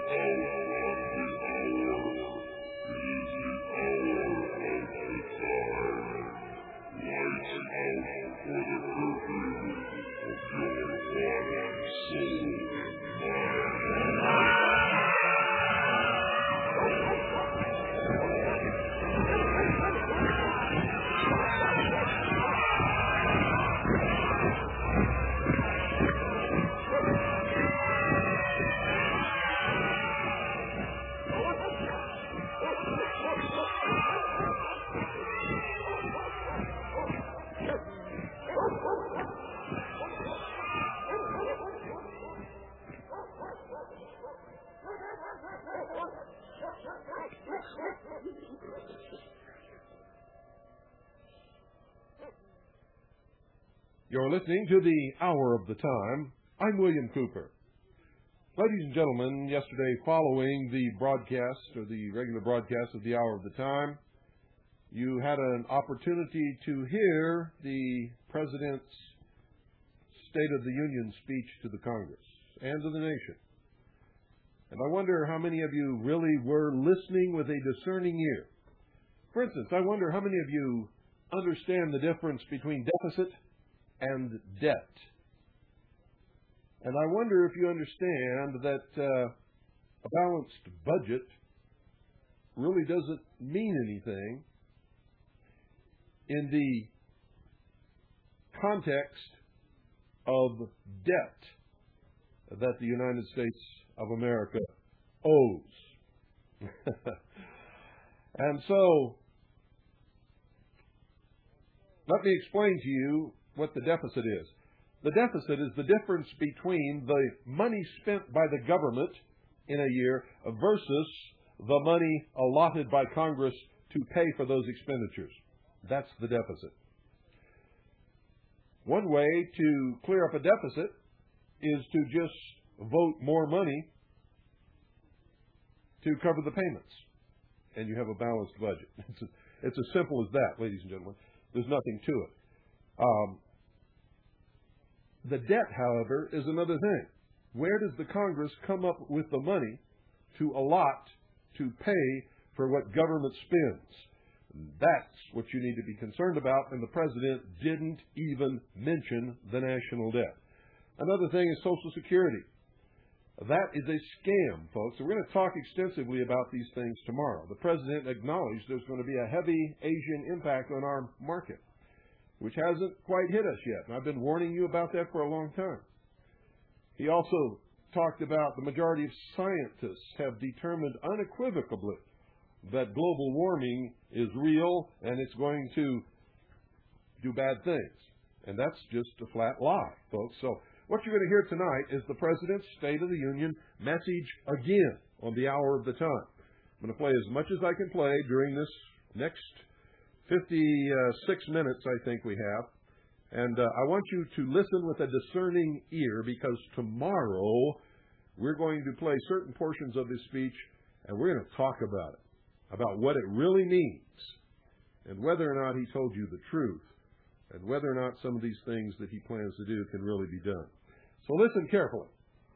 You're listening to the Hour of the Time. I'm William Cooper. Ladies and gentlemen, yesterday following the broadcast, or the regular broadcast of the Hour of the Time, you had an opportunity to hear the President's State of the Union speech to the Congress and to the nation. And I wonder how many of you really were listening with a discerning ear. For instance, I wonder how many of you understand the difference between deficit and debt. And I wonder if you understand that a balanced budget really doesn't mean anything in the context of debt that the United States of America owes. And so, let me explain to you what the deficit is. The deficit is the difference between the money spent by the government in a year versus the money allotted by Congress to pay for those expenditures. That's the deficit. One way to clear up a deficit is to just vote more money to cover the payments, and you have a balanced budget. It's as simple as that, ladies and gentlemen. There's nothing to it. The debt, however, is another thing. Where does the Congress come up with the money to allot to pay for what government spends? That's what you need to be concerned about, and the President didn't even mention the national debt. Another thing is Social Security. That is a scam, folks. So we're going to talk extensively about these things tomorrow. The President acknowledged there's going to be a heavy Asian impact on our market, which hasn't quite hit us yet. And I've been warning you about that for a long time. He also talked about the majority of scientists have determined unequivocally that global warming is real and it's going to do bad things. And that's just a flat lie, folks. So what you're going to hear tonight is the President's State of the Union message again on the Hour of the Time. I'm going to play as much as I can play during this next 56 minutes, I think we have. And I want you to listen with a discerning ear, because tomorrow we're going to play certain portions of his speech and we're going to talk about it, about what it really means and whether or not he told you the truth and whether or not some of these things that he plans to do can really be done. So listen carefully.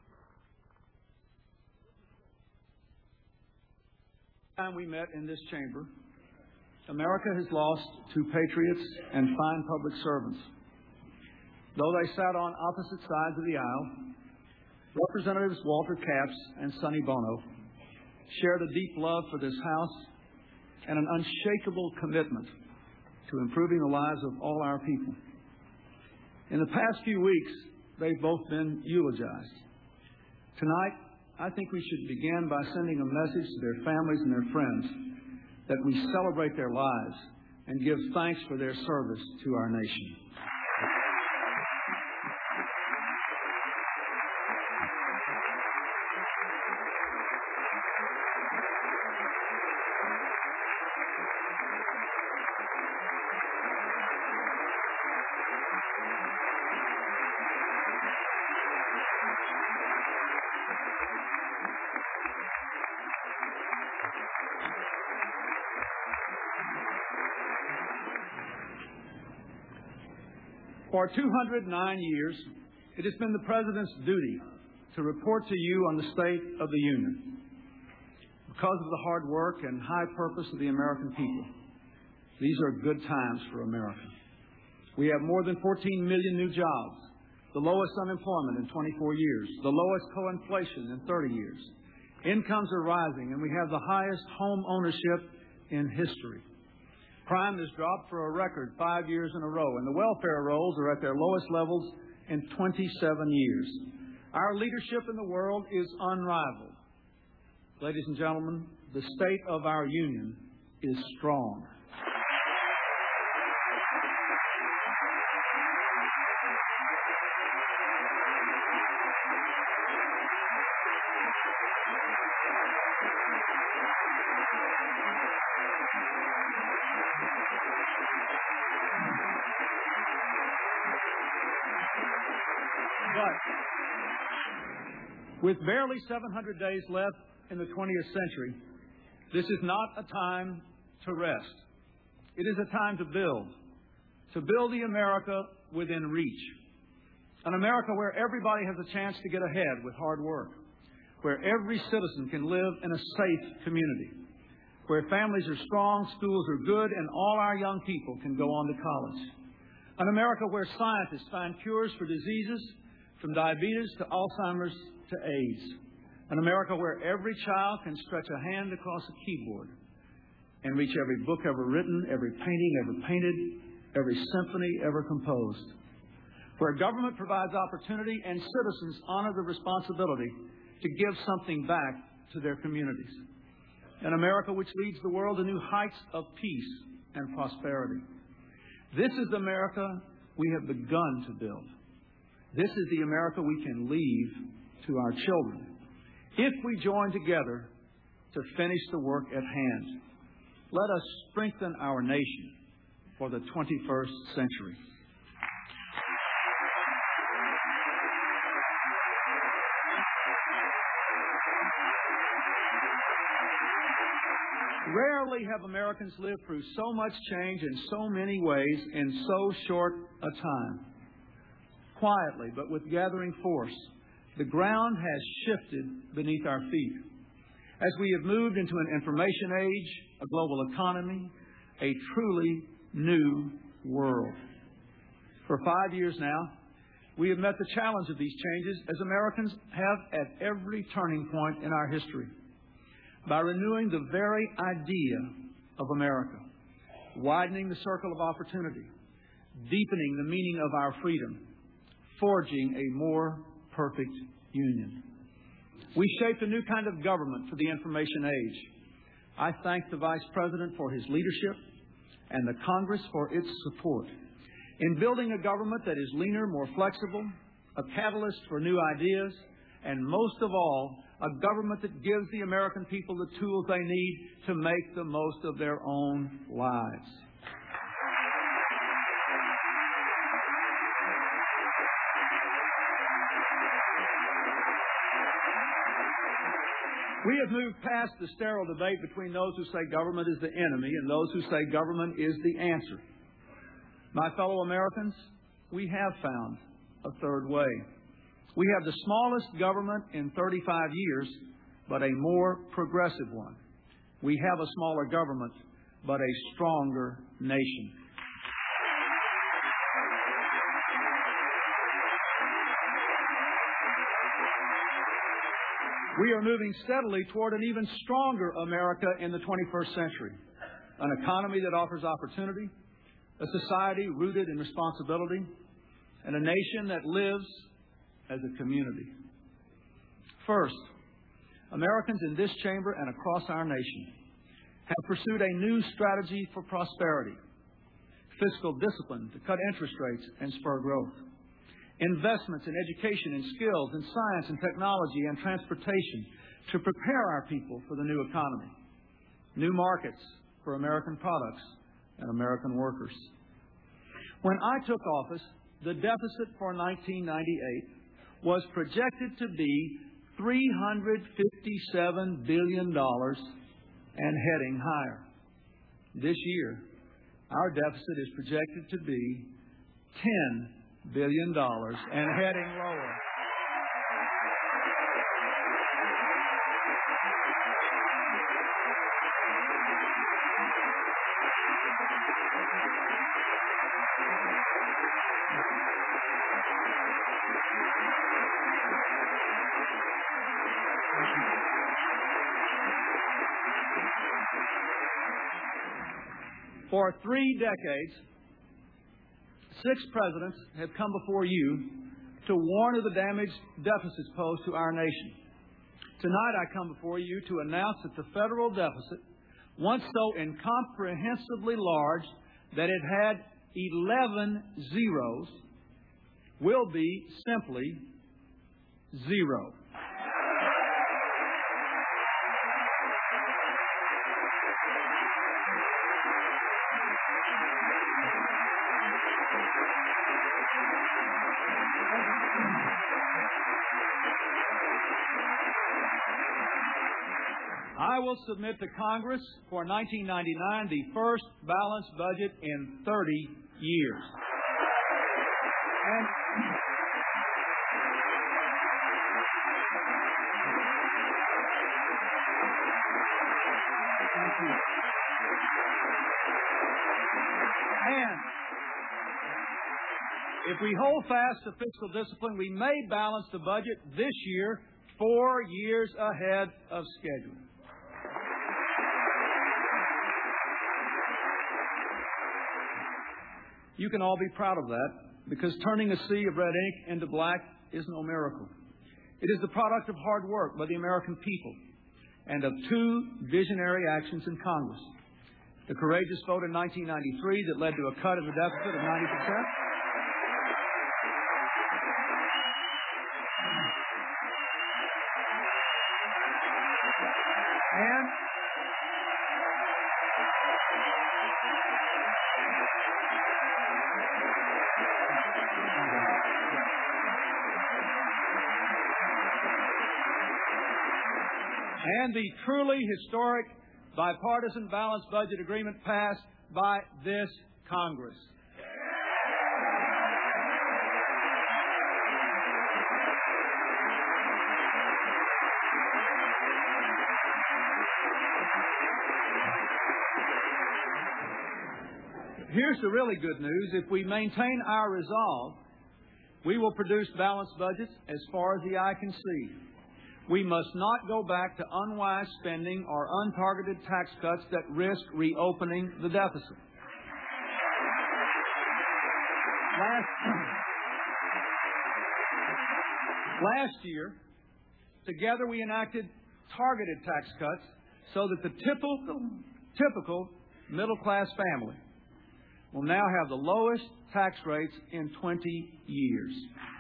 Time we met in this chamber, America has lost two patriots and fine public servants. Though they sat on opposite sides of the aisle, Representatives Walter Capps and Sonny Bono shared a deep love for this House and an unshakable commitment to improving the lives of all our people. In the past few weeks, they've both been eulogized. Tonight, I think we should begin by sending a message to their families and their friends that we celebrate their lives and give thanks for their service to our nation. For 209 years, it has been the President's duty to report to you on the State of the Union. because of the hard work and high purpose of the American people. These are good times for America. We have more than 14 million new jobs, the lowest unemployment in 24 years, the lowest co-inflation in 30 years. Incomes are rising, and we have the highest home ownership in history. Crime has dropped for a record 5 years in a row, and the welfare rolls are at their lowest levels in 27 years. Our leadership in the world is unrivaled. Ladies and gentlemen, the state of our union is strong. But with barely 700 days left in the 20th century, this is not a time to rest. It is a time to build the America within reach. An America where everybody has a chance to get ahead with hard work, where every citizen can live in a safe community, where families are strong, schools are good, and all our young people can go on to college. An America where scientists find cures for diseases from diabetes to Alzheimer's to AIDS. An America where every child can stretch a hand across a keyboard and reach every book ever written, every painting ever painted, every symphony ever composed. Where government provides opportunity and citizens honor the responsibility to give something back to their communities. An America which leads the world to new heights of peace and prosperity. This is the America we have begun to build. This is the America we can leave to our children if we join together to finish the work at hand. Let us strengthen our nation for the 21st century. Rarely have Americans lived through so much change in so many ways in so short a time. Quietly, but with gathering force, the ground has shifted beneath our feet. As we have moved into an information age, a global economy, a truly new world. For 5 years now, we have met the challenge of these changes as Americans have at every turning point in our history. By renewing the very idea of America, widening the circle of opportunity, deepening the meaning of our freedom, forging a more perfect union. We shaped a new kind of government for the information age. I thank the Vice President for his leadership and the Congress for its support in building a government that is leaner, more flexible, a catalyst for new ideas, and most of all, a government that gives the American people the tools they need to make the most of their own lives. We have moved past the sterile debate between those who say government is the enemy and those who say government is the answer. My fellow Americans, we have found a third way. We have the smallest government in 35 years, but a more progressive one. We have a smaller government, but a stronger nation. We are moving steadily toward an even stronger America in the 21st century. An economy that offers opportunity, a society rooted in responsibility, and a nation that lives as a community. First, Americans in this chamber and across our nation have pursued a new strategy for prosperity, fiscal discipline to cut interest rates and spur growth, investments in education and skills in science and technology and transportation to prepare our people for the new economy, new markets for American products and American workers. When I took office, the deficit for 1998 was projected to be $357 billion and heading higher. This year, our deficit is projected to be $10 billion and heading lower. For 3 decades, 6 presidents have come before you to warn of the damage deficits pose to our nation. Tonight I come before you to announce that the federal deficit, once so incomprehensibly large that it had 11 zeros, will be simply zero. I will submit to Congress for 1999 the first balanced budget in 30 years. And if we hold fast to fiscal discipline, we may balance the budget this year 4 years ahead of schedule. You can all be proud of that, because turning a sea of red ink into black is no miracle. It is the product of hard work by the American people and of 2 visionary actions in Congress. The courageous vote in 1993 that led to a cut of the deficit of 90%. And the truly historic bipartisan balanced budget agreement passed by this Congress. Here's the really good news. If we maintain our resolve, we will produce balanced budgets as far as the eye can see. We must not go back to unwise spending or untargeted tax cuts that risk reopening the deficit. Last year, together we enacted targeted tax cuts so that the typical middle-class family will now have the lowest tax rates in 20 years.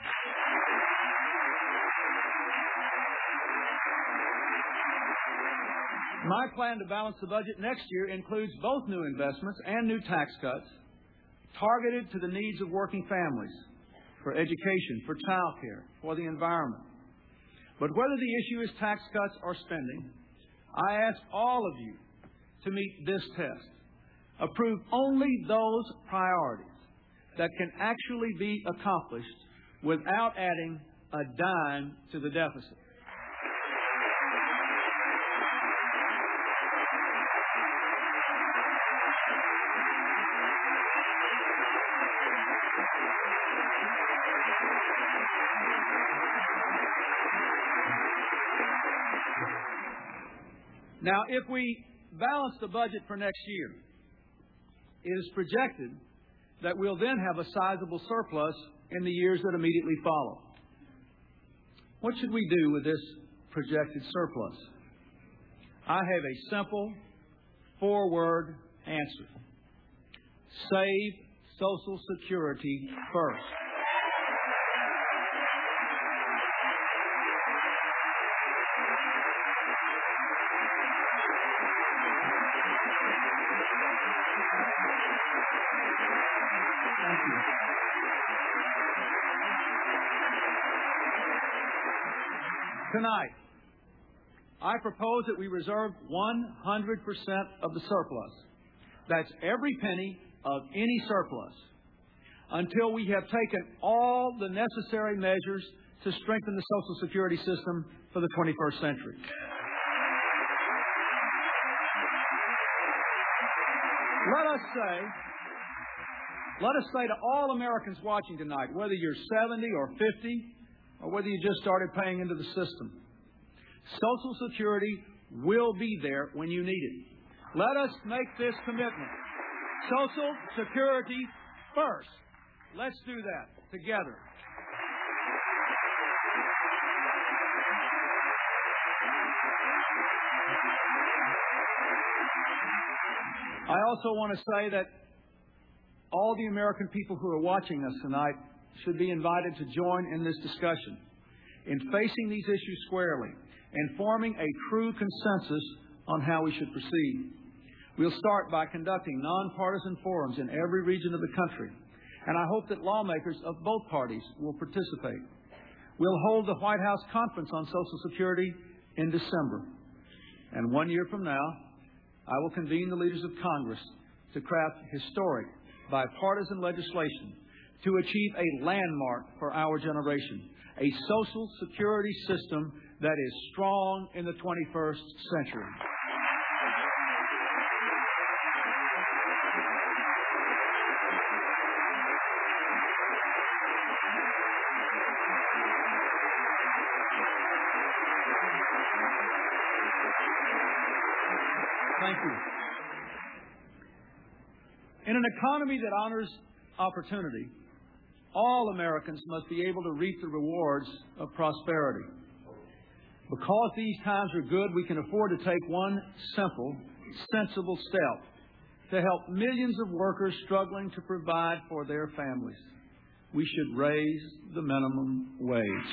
My plan to balance the budget next year includes both new investments and new tax cuts targeted to the needs of working families, for education, for child care, for the environment. But whether the issue is tax cuts or spending, I ask all of you to meet this test. Approve only those priorities that can actually be accomplished without adding a dime to the deficit. Now, if we balance the budget for next year, it is projected that we'll then have a sizable surplus in the years that immediately follow. What should we do with this projected surplus? I have a simple 4-word answer. Save Social Security first. Tonight, I propose that we reserve 100% of the surplus. That's every penny of any surplus, until we have taken all the necessary measures to strengthen the Social Security system for the 21st century. Let us say to all Americans watching tonight, whether you're 70 or 50, or whether you just started paying into the system, Social Security will be there when you need it. Let us make this commitment. Social Security first. Let's do that together. I also want to say that all the American people who are watching us tonight should be invited to join in this discussion in facing these issues squarely and forming a true consensus on how we should proceed. We'll start by conducting nonpartisan forums in every region of the country, and I hope that lawmakers of both parties will participate. We'll hold the White House Conference on Social Security in December, and 1 year from now, I will convene the leaders of Congress to craft historic bipartisan legislation to achieve a landmark for our generation, a Social Security system that is strong in the 21st century. Thank you. In an economy that honors opportunity, all Americans must be able to reap the rewards of prosperity. Because these times are good, we can afford to take one simple, sensible step to help millions of workers struggling to provide for their families. We should raise the minimum wage.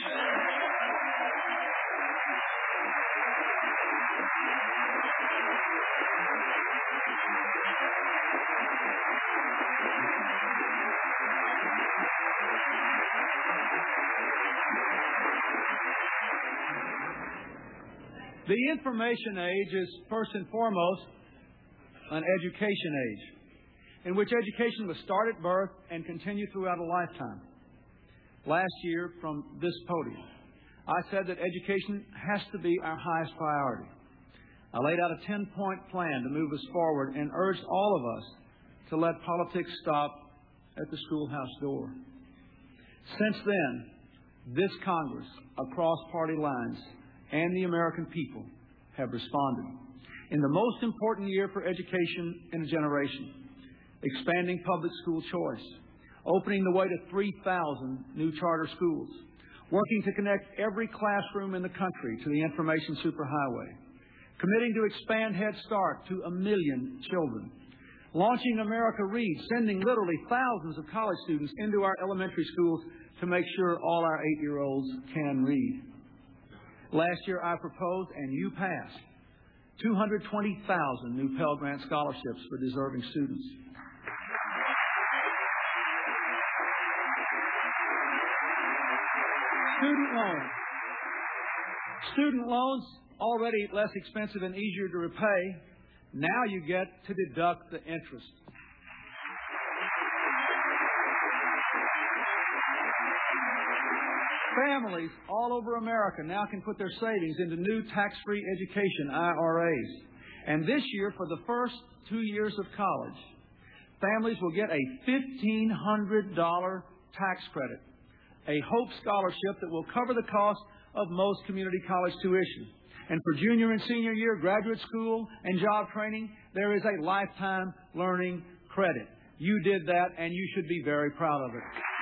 The information age is first and foremost an education age, in which education must start at birth and continue throughout a lifetime. Last year, from this podium, I said that education has to be our highest priority. I laid out a 10-point plan to move us forward and urged all of us to let politics stop at the schoolhouse door. Since then, this Congress, across party lines, and the American people have responded. In the most important year for education in a generation, expanding public school choice, opening the way to 3,000 new charter schools, working to connect every classroom in the country to the information superhighway, committing to expand Head Start to 1 million children, launching America Reads, sending literally thousands of college students into our elementary schools to make sure all our 8-year-olds can read. Last year, I proposed, and you passed, 220,000 new Pell Grant scholarships for deserving students. Student loans, already less expensive and easier to repay, now you get to deduct the interest. Families all over America now can put their savings into new tax-free education IRAs. And this year, for the first 2 years of college, families will get a $1,500 tax credit, a Hope Scholarship that will cover the cost of most community college tuition. And for junior and senior year graduate school and job training, there is a lifetime learning credit. You did that, and you should be very proud of it.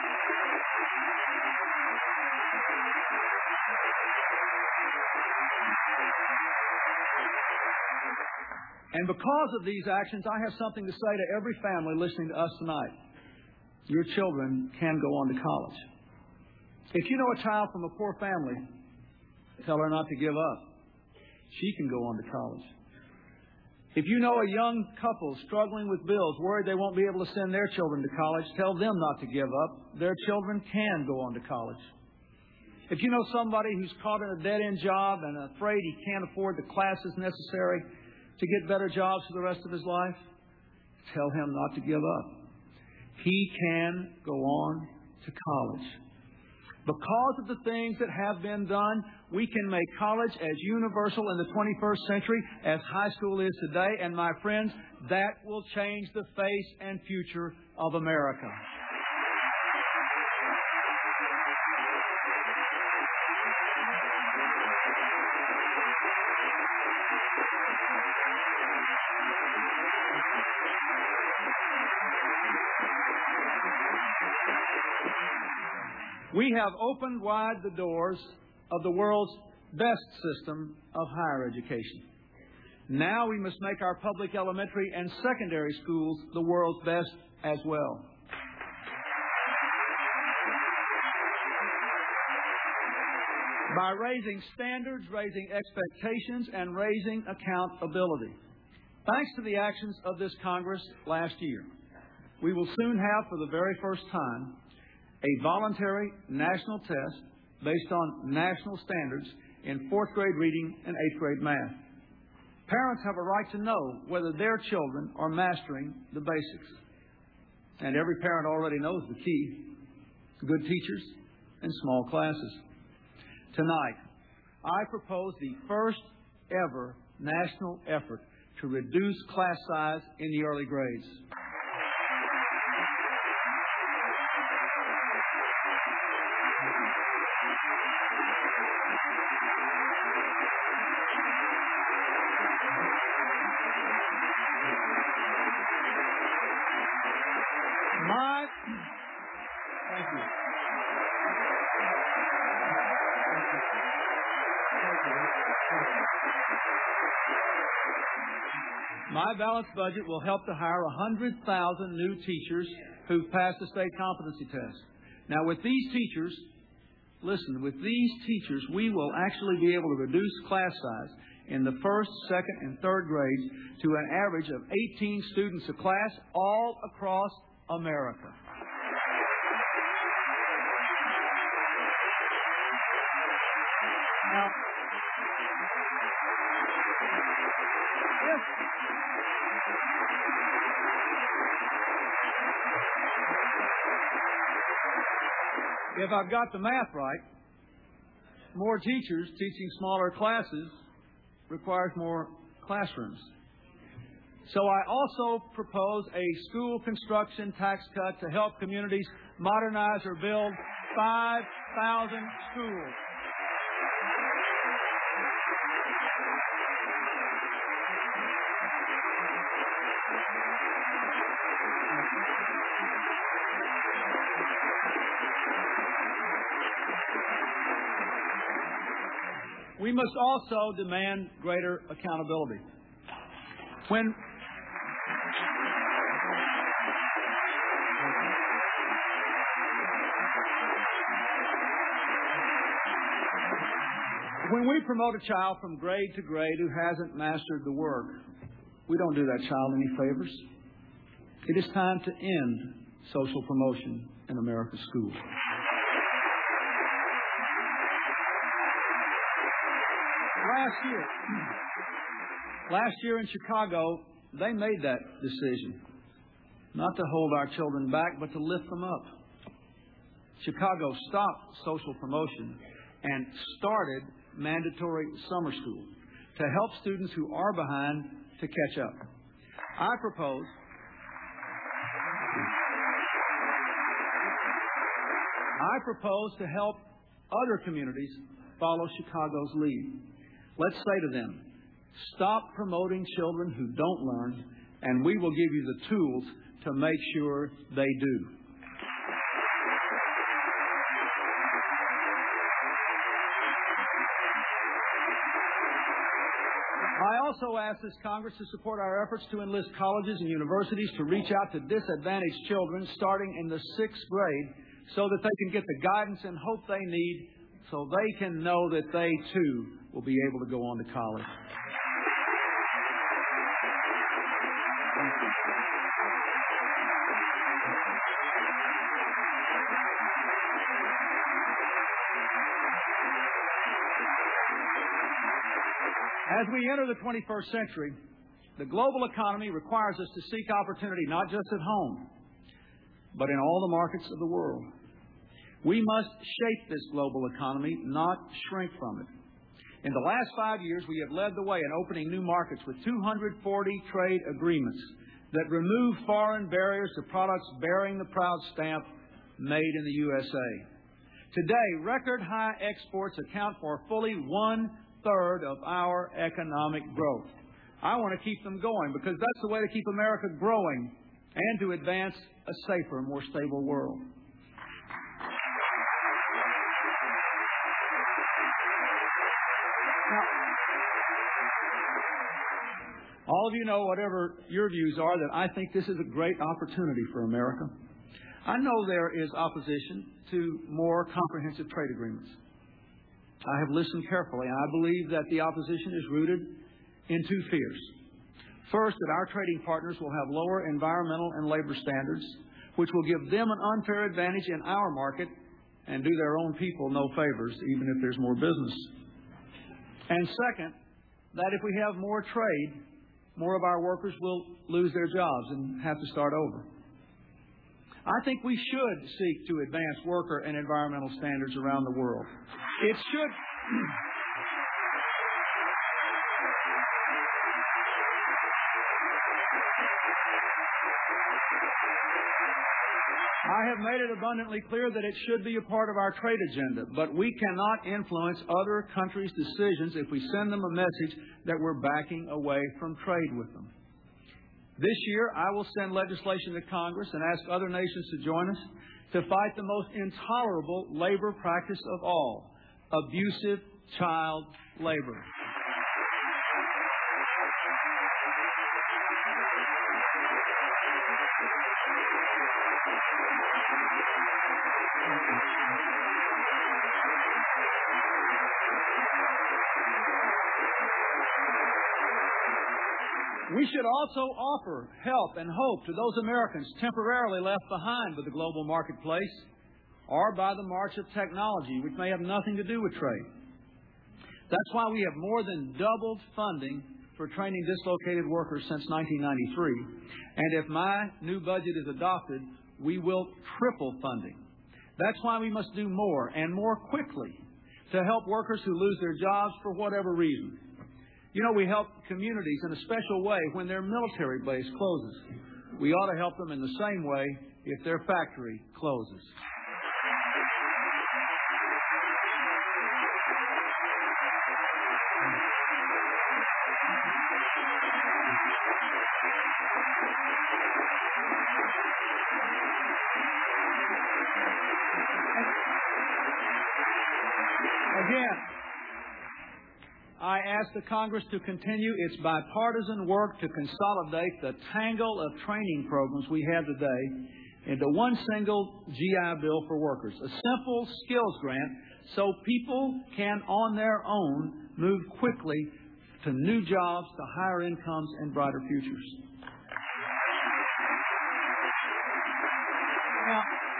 And because of these actions, I have something to say to every family listening to us tonight. Your children can go on to college. If you know a child from a poor family, tell her not to give up. She can go on to college. If you know a young couple struggling with bills, worried they won't be able to send their children to college, tell them not to give up. Their children can go on to college. If you know somebody who's caught in a dead-end job and afraid he can't afford the classes necessary to get better jobs for the rest of his life, tell him not to give up. He can go on to college. Because of the things that have been done, we can make college as universal in the 21st century as high school is today. And my friends, that will change the face and future of America. We have opened wide the doors of the world's best system of higher education. Now we must make our public elementary and secondary schools the world's best as well. By raising standards, raising expectations, and raising accountability. Thanks to the actions of this Congress last year, we will soon have, for the very first time, a voluntary national test based on national standards in 4th grade reading and 8th grade math. Parents have a right to know whether their children are mastering the basics. And every parent already knows the key: good teachers and small classes. Tonight, I propose the first ever national effort to reduce class size in the early grades. Thank you. My balanced budget will help to hire 100,000 new teachers who've passed the state competency test. Now, with these teachers, listen, with these teachers, we will actually be able to reduce class size in the 1st, 2nd, and 3rd grades to an average of 18 students a class all across America. Now, if I've got the math right, more teachers teaching smaller classes requires more classrooms. So I also propose a school construction tax cut to help communities modernize or build 5,000 schools. We must also demand greater accountability. When we promote a child from grade to grade who hasn't mastered the work, we don't do that child any favors. It is time to end social promotion in America's schools. Last year in Chicago, they made that decision. Not to hold our children back, but to lift them up. Chicago stopped social promotion and started mandatory summer school to help students who are behind to catch up. I propose to help other communities follow Chicago's lead. Let's say to them, stop promoting children who don't learn, and we will give you the tools to make sure they do. I also ask this Congress to support our efforts to enlist colleges and universities to reach out to disadvantaged children starting in the 6th grade so that they can get the guidance and hope they need so they can know that they, too, will be able to go on to college. As we enter the 21st century, the global economy requires us to seek opportunity not just at home, but in all the markets of the world. We must shape this global economy, not shrink from it. In the last 5 years, we have led the way in opening new markets with 240 trade agreements that remove foreign barriers to products bearing the proud stamp, made in the USA. Today, record high exports account for fully 1/3 of our economic growth. I want to keep them going because that's the way to keep America growing and to advance a safer, more stable world. Now, all of you know, whatever your views are, that I think this is a great opportunity for America. I know there is opposition to more comprehensive trade agreements. I have listened carefully, and I believe that the opposition is rooted in two fears. First, that our trading partners will have lower environmental and labor standards, which will give them an unfair advantage in our market and do their own people no favors, even if there's more business. And second, that if we have more trade, more of our workers will lose their jobs and have to start over. I think we should seek to advance worker and environmental standards around the world. It should... I have made it abundantly clear that it should be a part of our trade agenda, but we cannot influence other countries' decisions if we send them a message that we're backing away from trade with them. This year, I will send legislation to Congress and ask other nations to join us to fight the most intolerable labor practice of all, abusive child labor. We should also offer help and hope to those Americans temporarily left behind with the global marketplace or by the march of technology, which may have nothing to do with trade. That's why we have more than doubled funding for training dislocated workers since 1993. And if my new budget is adopted, we will triple funding. That's why we must do more and more quickly to help workers who lose their jobs for whatever reason. You know, we help communities in a special way when their military base closes. We ought to help them in the same way if their factory closes. Again, I ask the Congress to continue its bipartisan work to consolidate the tangle of training programs we have today into one single GI Bill for workers, a simple skills grant so people can, on their own, move quickly to new jobs, to higher incomes, and brighter futures. Now,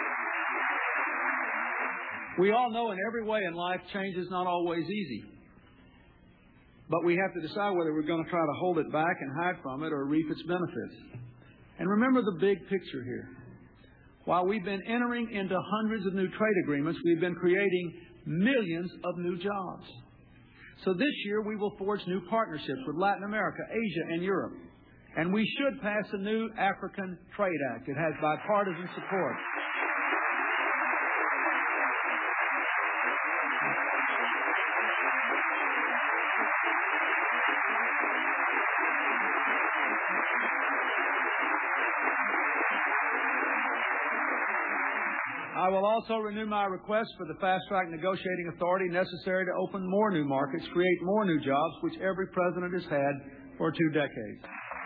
we all know in every way in life, change is not always easy. But we have to decide whether we're going to try to hold it back and hide from it or reap its benefits. And remember the big picture here. While we've been entering into hundreds of new trade agreements, we've been creating millions of new jobs. So this year we will forge new partnerships with Latin America, Asia, and Europe. And we should pass a new African Trade Act. It has bipartisan support. I will also renew my request for the fast-track negotiating authority necessary to open more new markets, create more new jobs, which every president has had for 2 decades.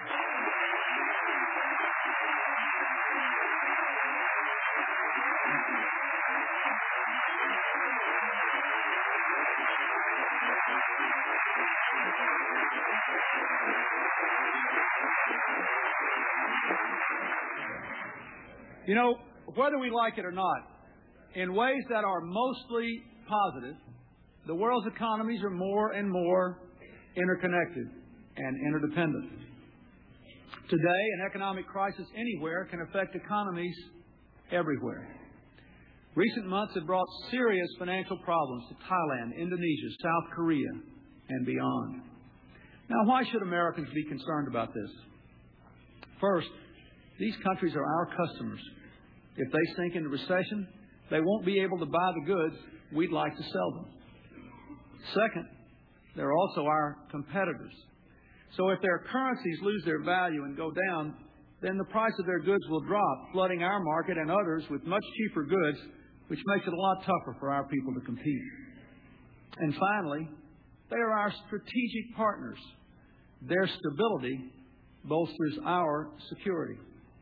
You know, whether we like it or not, in ways that are mostly positive, the world's economies are more and more interconnected and interdependent. Today, an economic crisis anywhere can affect economies everywhere. Recent months have brought serious financial problems to Thailand, Indonesia, South Korea, and beyond. Now, why should Americans be concerned about this? First, these countries are our customers. If they sink into recession, they won't be able to buy the goods we'd like to sell them. Second, they're also our competitors. So if their currencies lose their value and go down, then the price of their goods will drop, flooding our market and others with much cheaper goods, which makes it a lot tougher for our people to compete. And finally, They are our strategic partners. Their stability bolsters our security.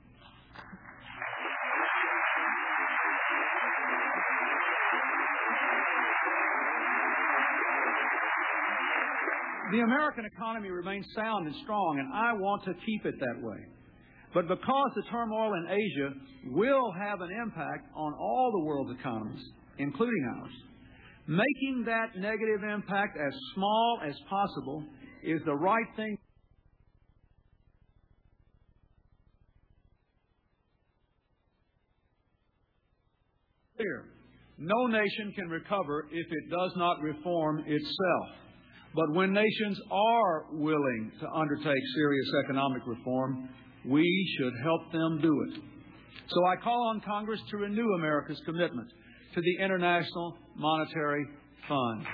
The American economy remains sound and strong, and I want to keep it that way. But because the turmoil in Asia will have an impact on all the world's economies, including ours, making that negative impact as small as possible is the right thing. Clear. No nation can recover if it does not reform itself. But when nations are willing to undertake serious economic reform, we should help them do it. So I call on Congress to renew America's commitment to the International Monetary Fund.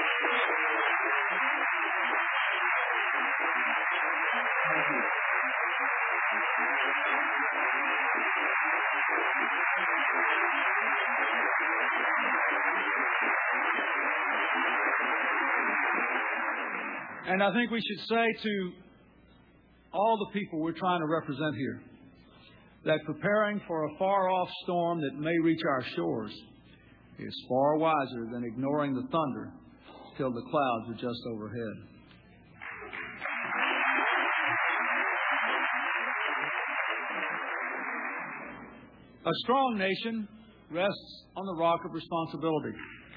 And I think we should say to all the people we're trying to represent here that preparing for a far-off storm that may reach our shores is far wiser than ignoring the thunder till the clouds are just overhead. A strong nation rests on the rock of responsibility.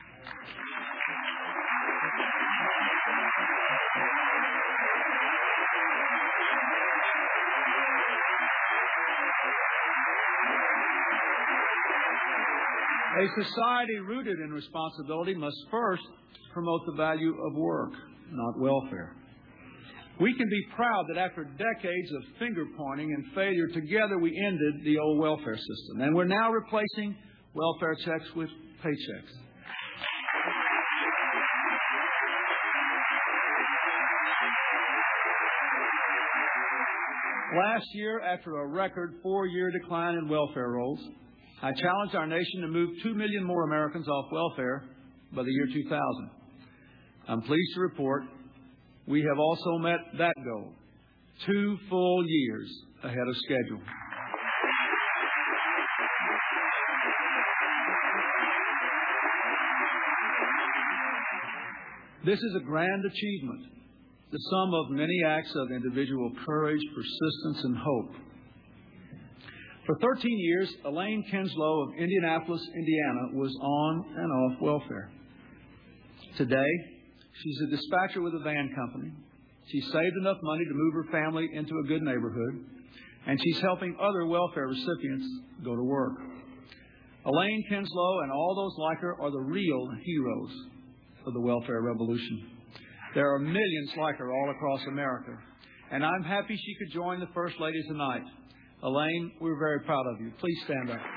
A society rooted in responsibility must first promote the value of work, not welfare. We can be proud that after decades of finger-pointing and failure, together we ended the old welfare system, and we're now replacing welfare checks with paychecks. Last year, after a record 4-year decline in welfare rolls, I challenged our nation to move 2 million more Americans off welfare by the year 2000. I'm pleased to report we have also met that goal 2 full years ahead of schedule. This is a grand achievement, the sum of many acts of individual courage, persistence, and hope. For 13 years, Elaine Kinslow of Indianapolis, Indiana, was on and off welfare. Today, she's a dispatcher with a van company. She saved enough money to move her family into a good neighborhood, and she's helping other welfare recipients go to work. Elaine Kinslow and all those like her are the real heroes of the welfare revolution. There are millions like her all across America, and I'm happy she could join the First Lady tonight. Elaine, we're very proud of you. Please stand up.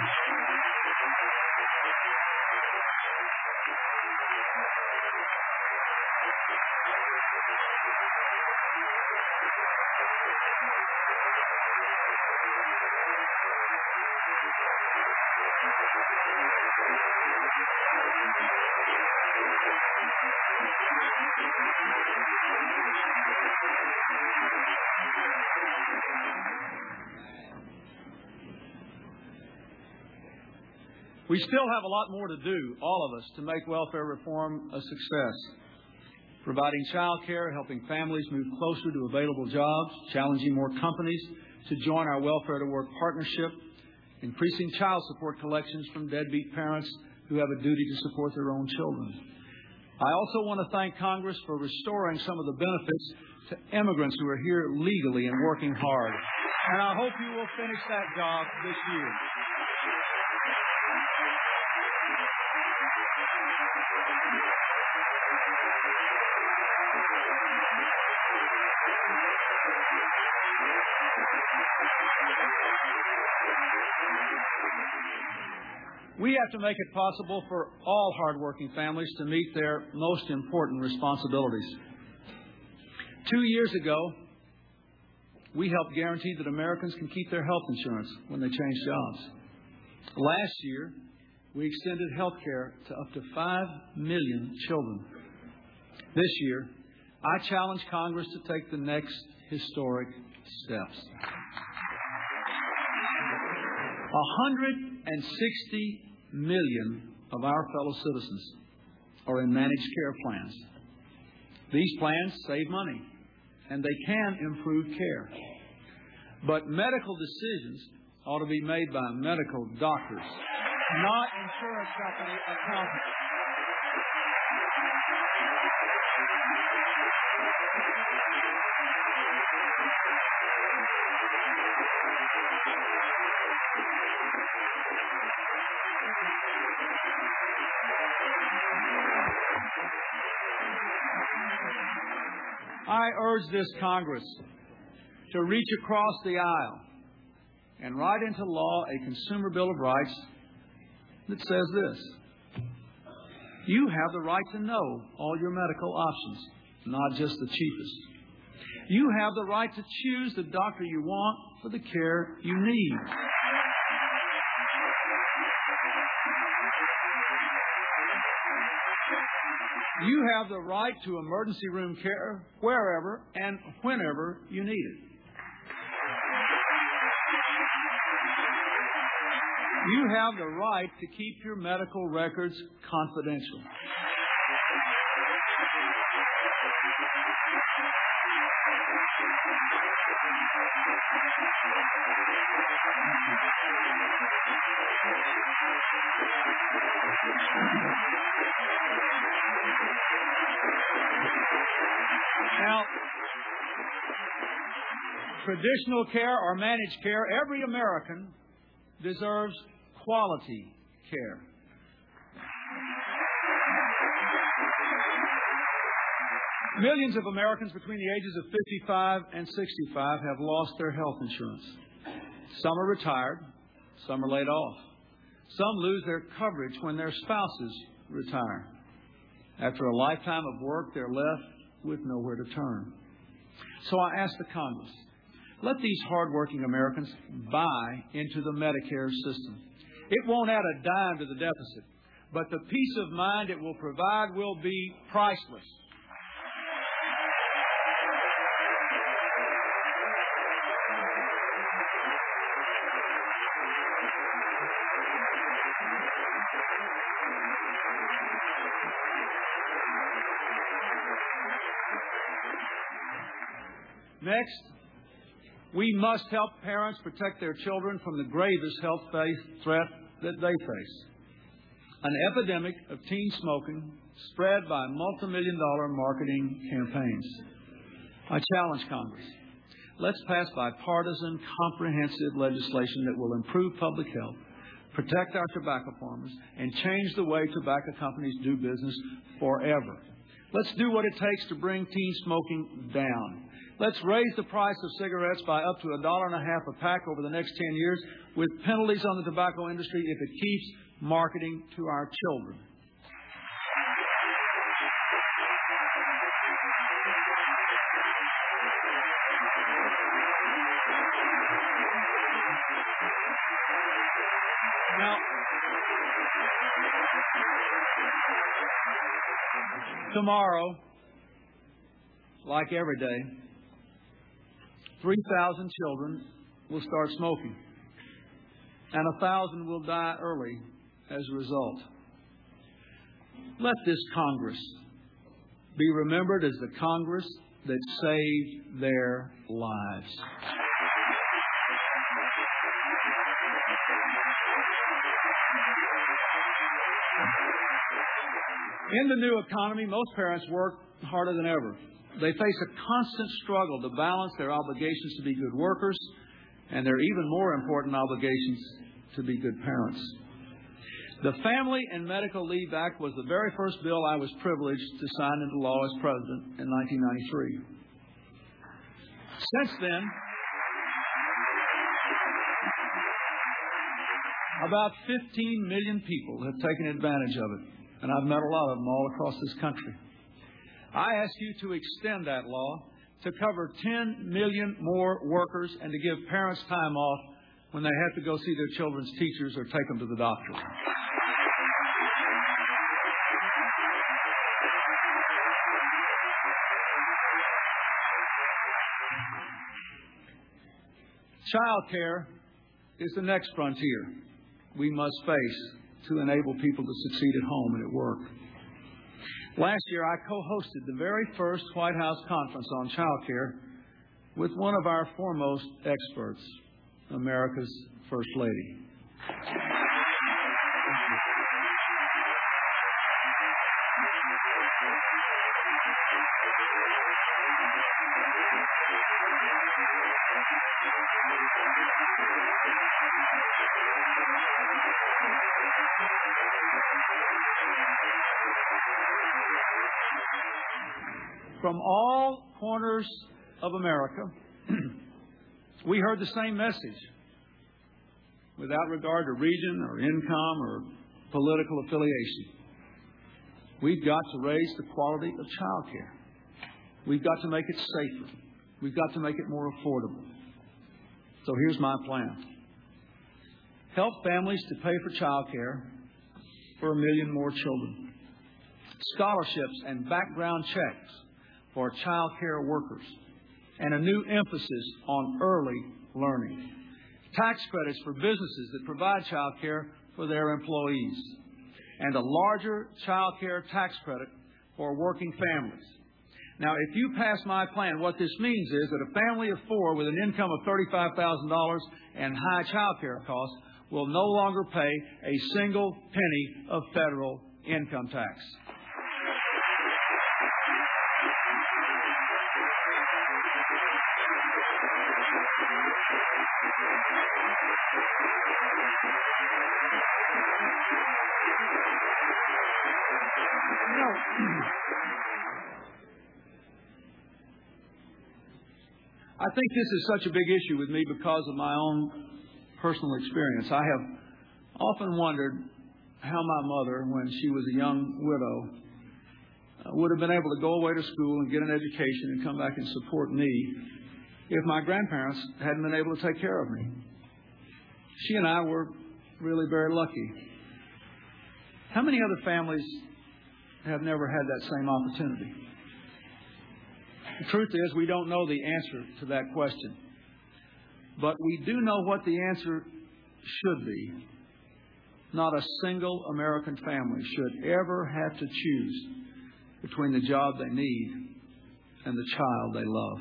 We still have a lot more to do, all of us, to make welfare reform a success. Providing child care, helping families move closer to available jobs, challenging more companies to join our Welfare to Work partnership, increasing child support collections from deadbeat parents who have a duty to support their own children. I also want to thank Congress for restoring some of the benefits to immigrants who are here legally and working hard. And I hope you will finish that job this year. We have to make it possible for all hardworking families to meet their most important responsibilities. 2 years ago, we helped guarantee that Americans can keep their health insurance when they change jobs. Last year, we extended health care to up to 5 million children. This year, I challenge Congress to take the next historic steps. 160 million of our fellow citizens are in managed care plans. These plans save money, and they can improve care. But medical decisions ought to be made by medical doctors, not insurance company accountants. I urge this Congress to reach across the aisle and write into law a Consumer Bill of Rights that says this: you have the right to know all your medical options, not just the cheapest. You have the right to choose the doctor you want for the care you need. You have the right to emergency room care wherever and whenever you need it. You have the right to keep your medical records confidential. Now, traditional care or managed care, every American deserves quality care. Millions of Americans between the ages of 55 and 65 have lost their health insurance. Some are retired, some are laid off. Some lose their coverage when their spouses retire. After a lifetime of work, they're left with nowhere to turn. So I ask the Congress, let these hardworking Americans buy into the Medicare system. It won't add a dime to the deficit, but the peace of mind it will provide will be priceless. Next, we must help parents protect their children from the gravest health threat that they face: an epidemic of teen smoking spread by multi-million-dollar marketing campaigns. I challenge Congress. Let's pass bipartisan, comprehensive legislation that will improve public health, protect our tobacco farmers, and change the way tobacco companies do business forever. Let's do what it takes to bring teen smoking down. Let's raise the price of cigarettes by up to $1.50 a pack over the next 10 years, with penalties on the tobacco industry if it keeps marketing to our children. Now, tomorrow, like every day, 3,000 children will start smoking, and 1,000 will die early as a result. Let this Congress be remembered as the Congress that saved their lives. In the new economy, most parents work harder than ever. They face a constant struggle to balance their obligations to be good workers and their even more important obligations to be good parents. The Family and Medical Leave Act was the very first bill I was privileged to sign into law as president in 1993. Since then, about 15 million people have taken advantage of it, and I've met a lot of them all across this country. I ask you to extend that law to cover 10 million more workers and to give parents time off when they have to go see their children's teachers or take them to the doctor. Child care is the next frontier we must face to enable people to succeed at home and at work. Last year, I co-hosted the very first White House conference on child care with one of our foremost experts, America's First Lady. From all corners of America, we heard the same message without regard to region or income or political affiliation. We've got to raise the quality of child care. We've got to make it safer. We've got to make it more affordable. So here's my plan. Help families to pay for child care for 1 million more children. Scholarships and background checks for child care workers, and a new emphasis on early learning. Tax credits for businesses that provide child care for their employees, and a larger child care tax credit for working families. Now, if you pass my plan, what this means is that a family of 4 with an income of $35,000 and high child care costs will no longer pay a single penny of federal income tax. I think this is such a big issue with me because of my own personal experience. I have often wondered how my mother, when she was a young widow, would have been able to go away to school and get an education and come back and support me if my grandparents hadn't been able to take care of me. She and I were really very lucky. How many other families have never had that same opportunity? The truth is, we don't know the answer to that question. But we do know what the answer should be. Not a single American family should ever have to choose between the job they need and the child they love.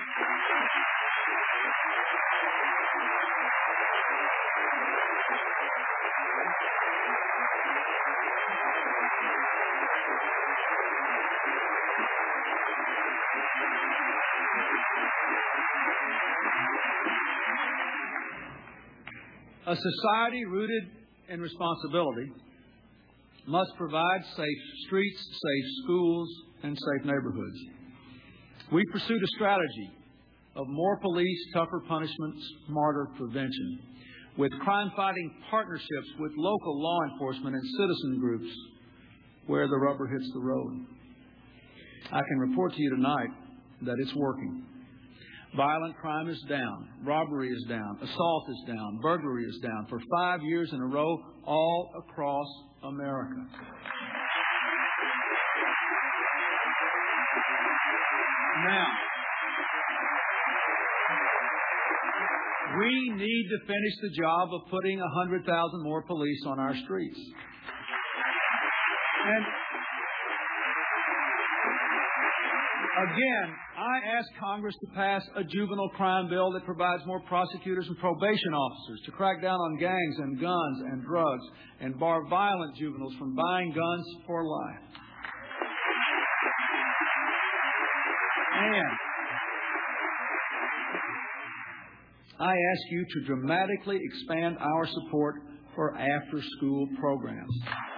A society rooted in responsibility must provide safe streets, safe schools, and safe neighborhoods. We pursued a strategy of more police, tougher punishments, smarter prevention, with crime-fighting partnerships with local law enforcement and citizen groups where the rubber hits the road. I can report to you tonight that it's working. Violent crime is down. Robbery is down. Assault is down. Burglary is down for 5 years in a row all across America. Now, we need to finish the job of putting 100,000 more police on our streets. And again, I ask Congress to pass a juvenile crime bill that provides more prosecutors and probation officers to crack down on gangs and guns and drugs and bar violent juveniles from buying guns for life. And I ask you to dramatically expand our support for after-school programs.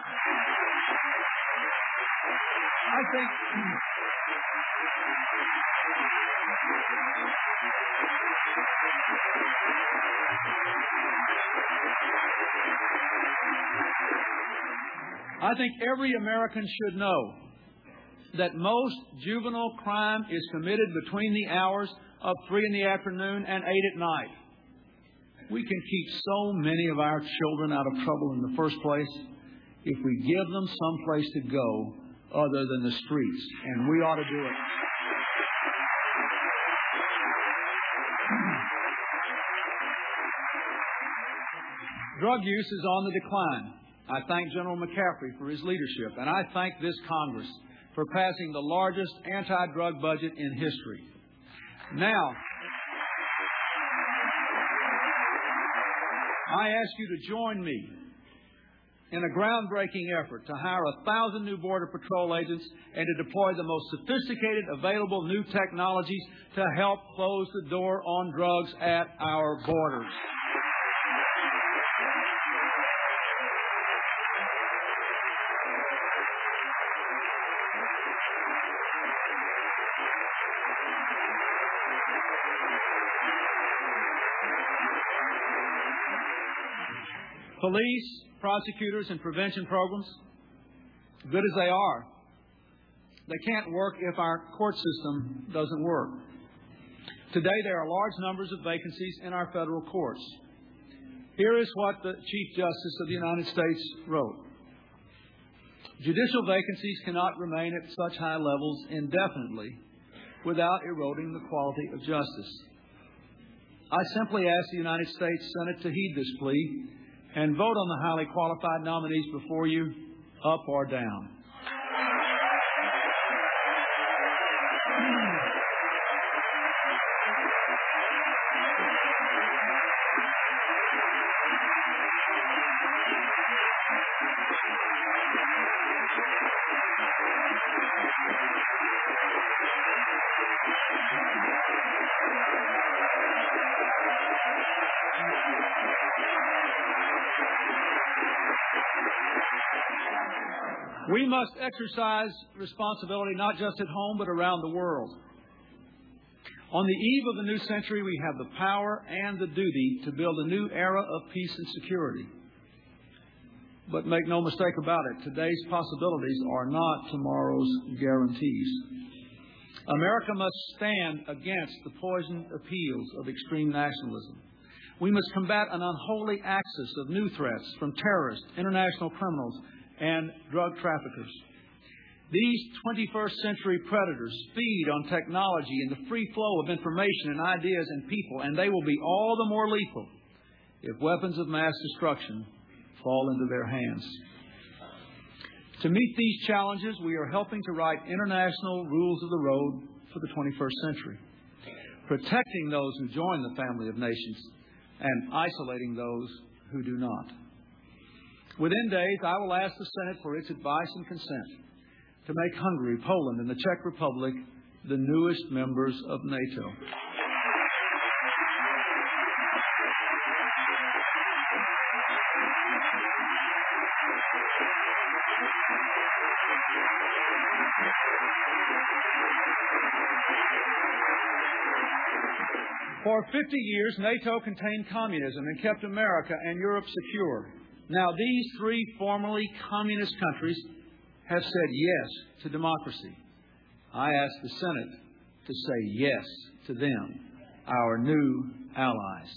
I think every American should know that most juvenile crime is committed between the hours of 3 in the afternoon and 8 at night. We can keep so many of our children out of trouble in the first place if we give them some place to go other than the streets, and we ought to do it. . Drug use is on the decline. I thank General McCaffrey for his leadership, and I thank this Congress for passing the largest anti-drug budget in history. Now, I ask you to join me in a groundbreaking effort to hire 1,000 new Border Patrol agents and to deploy the most sophisticated available new technologies to help close the door on drugs at our borders. Police, prosecutors, and prevention programs, good as they are, they can't work if our court system doesn't work. Today, there are large numbers of vacancies in our federal courts. Here is what the Chief Justice of the United States wrote. Judicial vacancies cannot remain at such high levels indefinitely without eroding the quality of justice. I simply ask the United States Senate to heed this plea and vote on the highly qualified nominees before you, up or down. We must exercise responsibility not just at home, but around the world. On the eve of the new century, we have the power and the duty to build a new era of peace and security. But make no mistake about it, today's possibilities are not tomorrow's guarantees. America must stand against the poisoned appeals of extreme nationalism. We must combat an unholy axis of new threats from terrorists, international criminals, and drug traffickers. These 21st century predators feed on technology and the free flow of information and ideas and people, and they will be all the more lethal if weapons of mass destruction fall into their hands. To meet these challenges, we are helping to write international rules of the road for the 21st century, protecting those who join the family of nations and isolating those who do not. Within days, I will ask the Senate for its advice and consent to make Hungary, Poland, and the Czech Republic the newest members of NATO. For 50 years, NATO contained communism and kept America and Europe secure. Now, these three formerly communist countries have said yes to democracy. I ask the Senate to say yes to them, our new allies.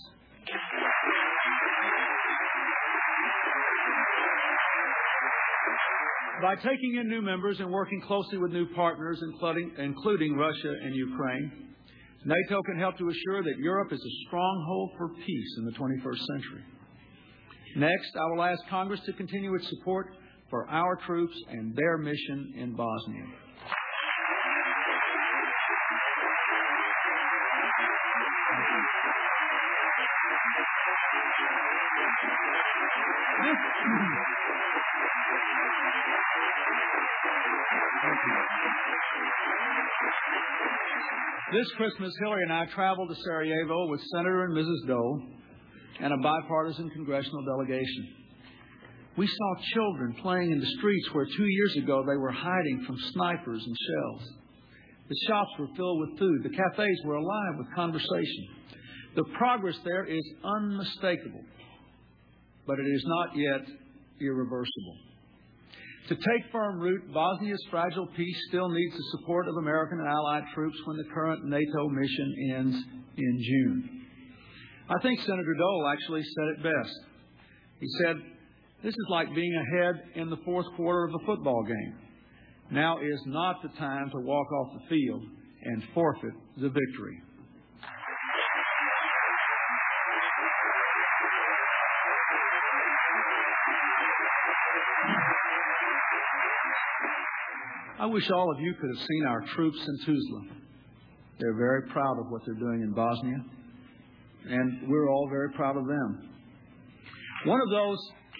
By taking in new members and working closely with new partners, including Russia and Ukraine, NATO can help to assure that Europe is a stronghold for peace in the 21st century. Next, I will ask Congress to continue its support for our troops and their mission in Bosnia. This Christmas, Hillary and I traveled to Sarajevo with Senator and Mrs. Dole and a bipartisan congressional delegation. We saw children playing in the streets where 2 years ago they were hiding from snipers and shells. The shops were filled with food. The cafes were alive with conversation. The progress there is unmistakable, but it is not yet irreversible. To take firm root, Bosnia's fragile peace still needs the support of American and Allied troops when the current NATO mission ends in June. I think Senator Dole actually said it best. He said, "This is like being ahead in the fourth quarter of a football game. Now is not the time to walk off the field and forfeit the victory." I wish all of you could have seen our troops in Tuzla. They're very proud of what they're doing in Bosnia, and we're all very proud of them. One of those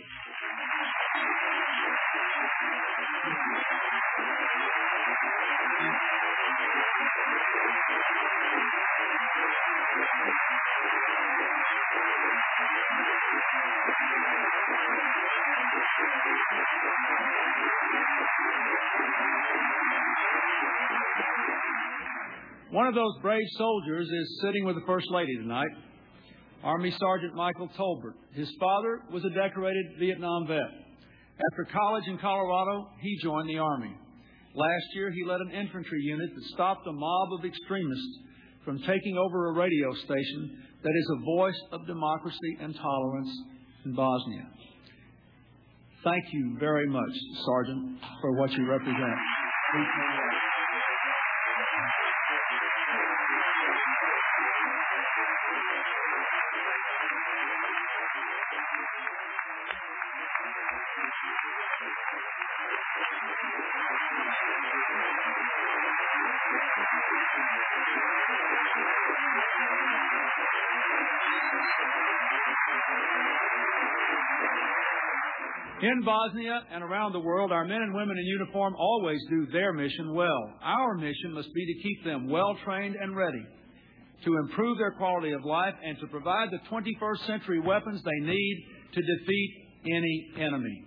brave soldiers is sitting with the First Lady tonight, Army Sergeant Michael Tolbert. His father was a decorated Vietnam vet. After college in Colorado, he joined the Army. Last year, he led an infantry unit that stopped a mob of extremists from taking over a radio station that is a voice of democracy and tolerance in Bosnia. Thank you very much, Sergeant, for what you represent. In Bosnia and around the world, our men and women in uniform always do their mission well. Our mission must be to keep them well-trained and ready to improve their quality of life and to provide the 21st century weapons they need to defeat any enemy.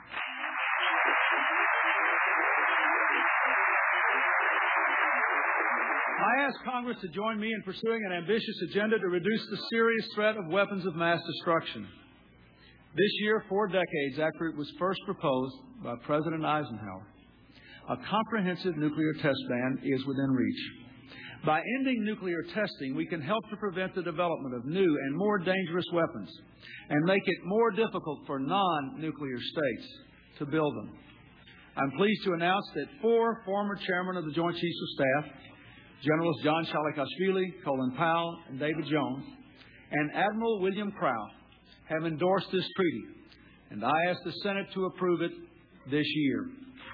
I ask Congress to join me in pursuing an ambitious agenda to reduce the serious threat of weapons of mass destruction. This year, 4 decades after it was first proposed by President Eisenhower, a comprehensive nuclear test ban is within reach. By ending nuclear testing, we can help to prevent the development of new and more dangerous weapons and make it more difficult for non-nuclear states to build them. I'm pleased to announce that 4 former chairmen of the Joint Chiefs of Staff, Generals John Shalikashvili, Colin Powell, and David Jones, and Admiral William Kraft, have endorsed this treaty, and I ask the Senate to approve it this year.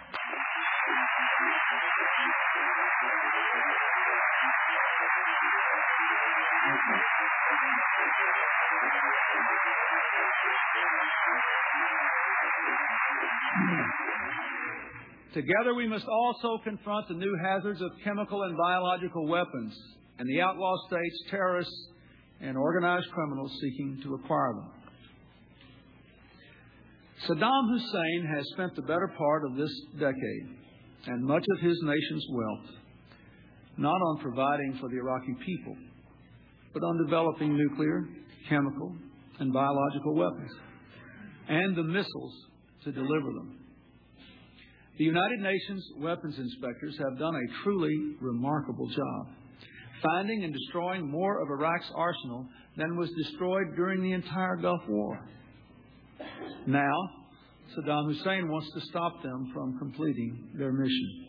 Together, we must also confront the new hazards of chemical and biological weapons and the outlaw states, terrorists, and organized criminals seeking to acquire them. Saddam Hussein has spent the better part of this decade and much of his nation's wealth not on providing for the Iraqi people, but on developing nuclear, chemical, and biological weapons and the missiles to deliver them. The United Nations weapons inspectors have done a truly remarkable job, finding and destroying more of Iraq's arsenal than was destroyed during the entire Gulf War. Now, Saddam Hussein wants to stop them from completing their mission.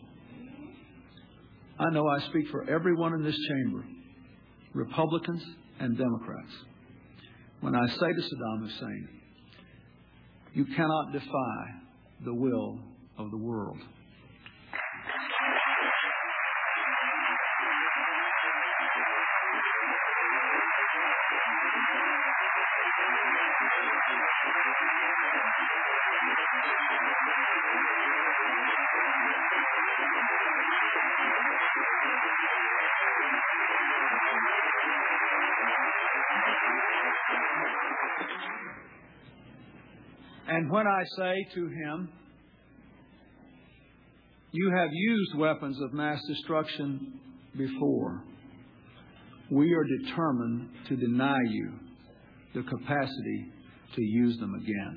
I know I speak for everyone in this chamber, Republicans and Democrats, when I say to Saddam Hussein, you cannot defy the will of the world. And when I say to him, you have used weapons of mass destruction before, we are determined to deny you the capacity to use them again.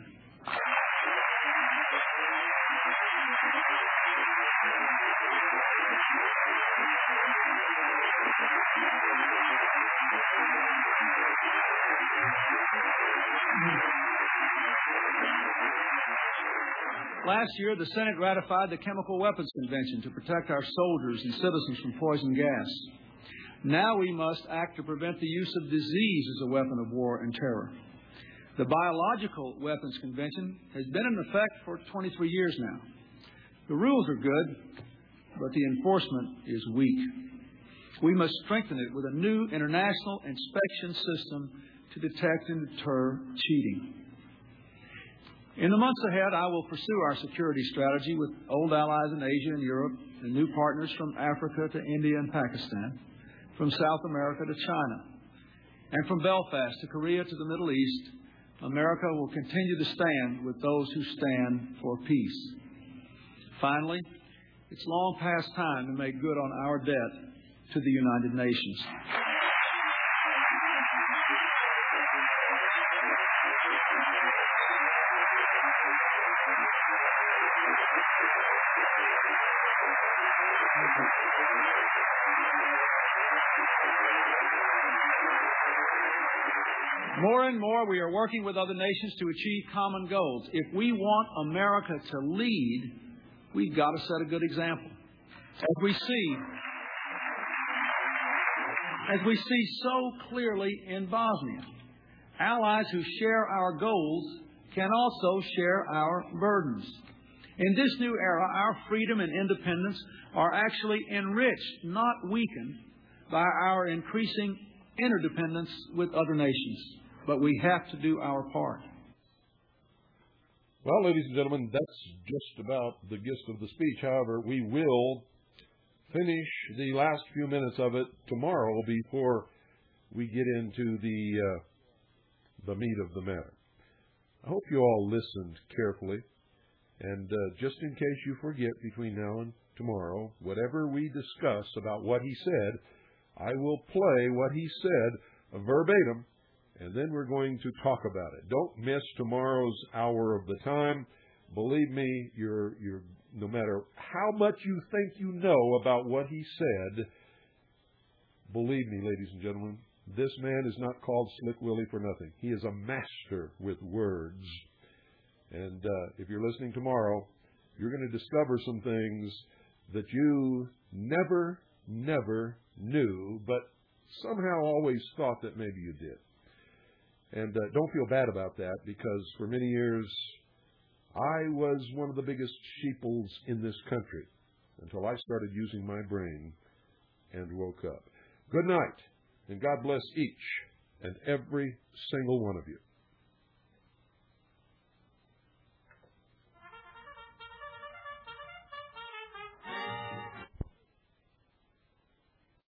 Last year, the Senate ratified the Chemical Weapons Convention to protect our soldiers and citizens from poison gas. Now we must act to prevent the use of disease as a weapon of war and terror. The Biological Weapons Convention has been in effect for 23 years now. The rules are good, but the enforcement is weak. We must strengthen it with a new international inspection system to detect and deter cheating. In the months ahead, I will pursue our security strategy with old allies in Asia and Europe and new partners from Africa to India and Pakistan, from South America to China, and from Belfast to Korea to the Middle East. America will continue to stand with those who stand for peace. Finally, it's long past time to make good on our debt to the United Nations. More and more, we are working with other nations to achieve common goals. If we want America to lead, we've got to set a good example. As we see so clearly in Bosnia, allies who share our goals can also share our burdens. In this new era, our freedom and independence are actually enriched, not weakened, by our increasing interdependence with other nations. But we have to do our part. Well, ladies and gentlemen, that's just about the gist of the speech. However, we will finish the last few minutes of it tomorrow before we get into the meat of the matter. I hope you all listened carefully. And just in case you forget between now and tomorrow, whatever we discuss about what he said, I will play what he said verbatim, and then we're going to talk about it. Don't miss tomorrow's hour of the time. Believe me, you're no matter how much you think you know about what he said, believe me, ladies and gentlemen, this man is not called Slick Willie for nothing. He is a master with words. And if you're listening tomorrow, you're going to discover some things that you never knew, but somehow always thought that maybe you did. And don't feel bad about that, because for many years I was one of the biggest sheeples in this country until I started using my brain and woke up. Good night, and God bless each and every single one of you.